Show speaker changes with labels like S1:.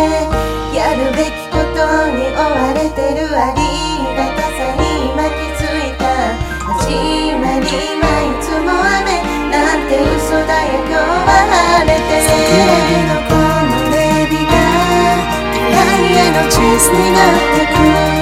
S1: やるべきことに追われてるありがたさに巻きついた始まりはいつも雨なんて嘘だよ今日は晴れて桜木の木漏れ日がダイヤのチェスになってく